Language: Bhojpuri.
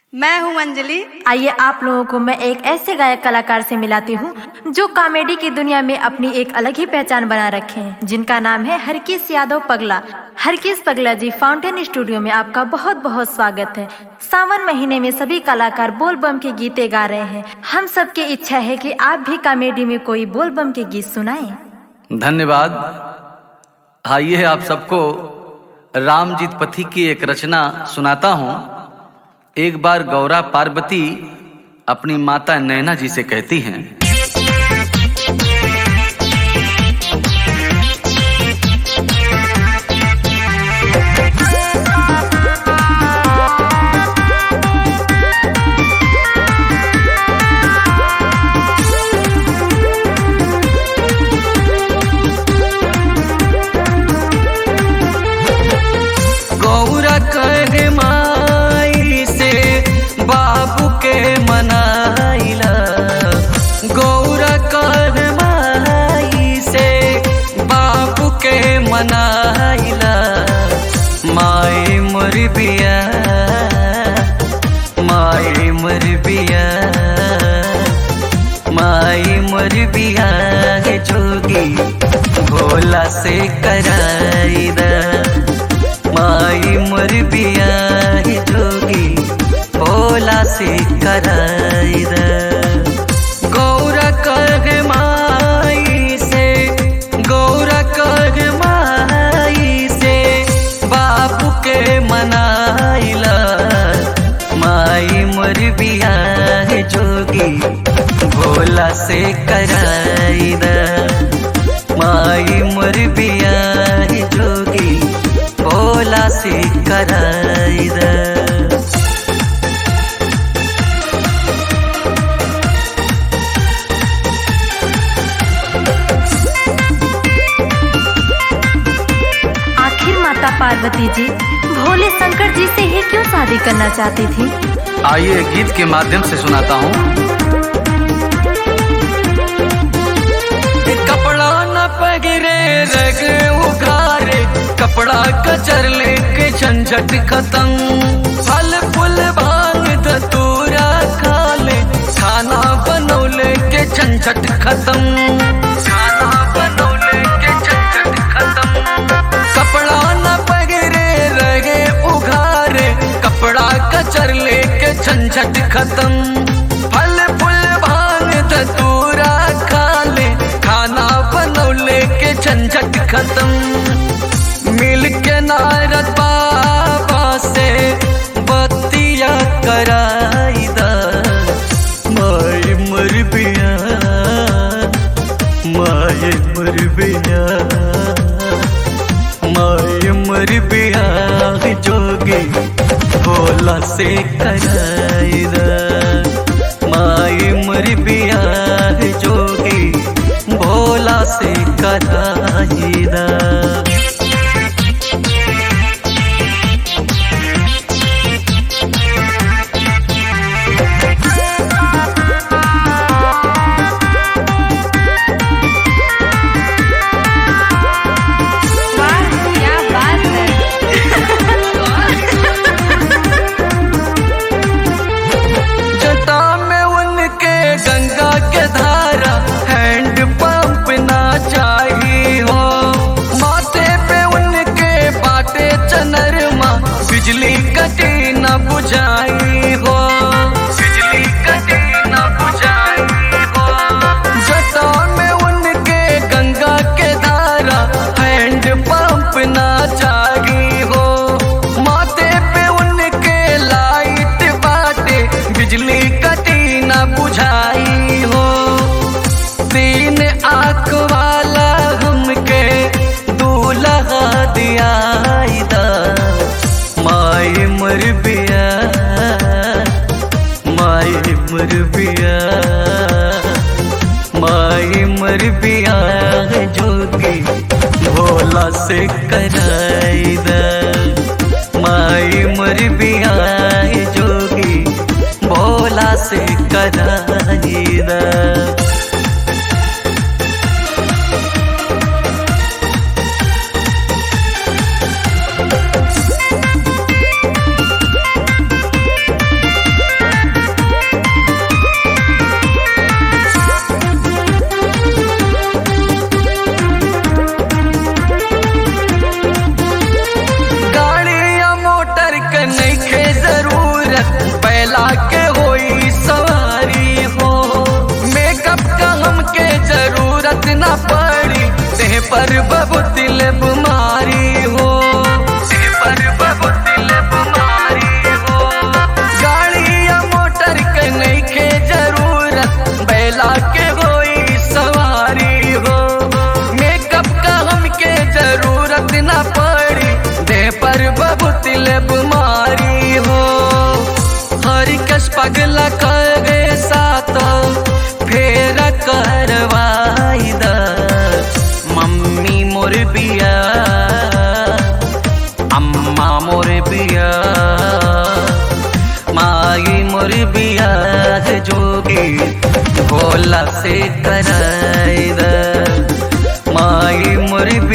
मैं हूँ अंजलि। आइए आप लोगों को मैं एक ऐसे गायक कलाकार से मिलाती हूँ जो कॉमेडी की दुनिया में अपनी एक अलग ही पहचान बना रखे हैं, जिनका नाम है हरकिस यादव पगला। हरकिस पगला जी, फाउंटेन स्टूडियो में आपका बहुत बहुत स्वागत है। सावन महीने में सभी कलाकार बोल बम के गीते गा रहे हैं। हम सबकी इच्छा है कि आप भी कॉमेडी में कोई बोल बम के गीत सुनाएं। धन्यवाद। आइए आप सबको रामजीत पथी की एक रचना सुनाता हूँ। एक बार गौरा पार्वती अपनी माता नैना जी से कहती हैं, गौरा कर माई से बाबू के मनाइला, गौरा कर माई से बाबू के मनाइला। माई मर बिया, माई मर बिया, माई मर बिया है जोगी भोला से कराइदा। माई मर बिया है जोगी भोला से कराइदा। गौरा कर माई से, गौरा कर माई से बाबू के मनाइला। माई मर बिया है जोगी भोला से कराइदा। माई मर बिया है जोगी भोला से कराइदा। आखिर माता पार्वती जी भोले शंकर जी से ही क्यों शादी करना चाहती थी? आइए गीत के माध्यम से सुनाता हूँ। कपड़ा न पगरे रग उघारे, कपड़ा कचर लेके झंझट खत्म। फल फूल भांग धतूरा खा ले, खाना बनौले के झंझट खत्म। खाना बनौले के झंझट खत्म। कपड़ा न पगरे रगे उघारे, कपड़ा कचर लेके झंझट खत्म। फल फूल भांग धतूरा खा ले, खाना बनौले के झंझट खत्म। मिल के नारद बाबा से बतिया कराइदा। माई मर बिया, माई मर बिया, माई मर बिया जोगी भोला से कराइदा। माई मर बिया जोगी भोला से कराइदा। गंगा के धारा हैंड पंप ना चाहिए हो, माथे पे उनके बाटे चनरमा बिजली कटी न बुझाई हो। बिजली कटी न बुझाई हो। जटा में उनके गंगा के धारा हैंड पंप ना चाहिए हो, माथे पे उनके लाइट बाटे बिजली कटी न बुझाई हो। तीन आँख वाला हमके दूल्हा दियाइदा। माई मर बिया, माई मर बिया, माई मर बिया जोगी भोला से कराइदा। माई मर बिया जोगी भोला से कराइदा। बैला के होई सवारी हो। मेकअप का हमके जरूरत न पड़ी, देह पर बबुतिल बीमारी हो, देह पर बबुतिल बीमारी हो। गाड़ी या मोटर के नहीं के जरूरत, बैला के होई सवारी हो। मेकअप का हमके जरूरत न पड़ी, देह पर बबुतिल बीमारी हो। हरि कस पगला करे साथ फेर करवाई द, मम्मी मोर बिया अम्मा मोर बिया माई मोर बिया जोगी भोला से कराई द, माई मोर